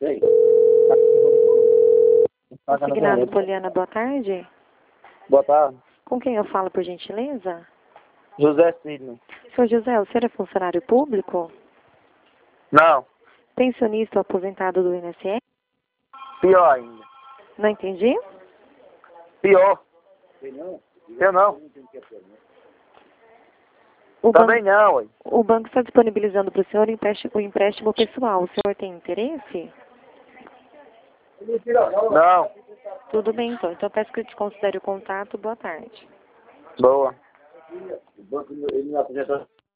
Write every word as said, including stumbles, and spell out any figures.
Consignado Poliana, boa tarde. Boa tarde. Com quem eu falo, por gentileza? José Sidney. Senhor José, o senhor é funcionário público? Não, Pensionista ou aposentado do I N S S? pior ainda. Não entendi? Pior. Eu não. O Também banco, não, ué. o banco está disponibilizando para o senhor o empréstimo, o empréstimo pessoal. O senhor tem interesse? Não. Tudo bem, então. Então, eu peço que desconsidere o contato. Boa tarde. Boa. O banco ele não apresenta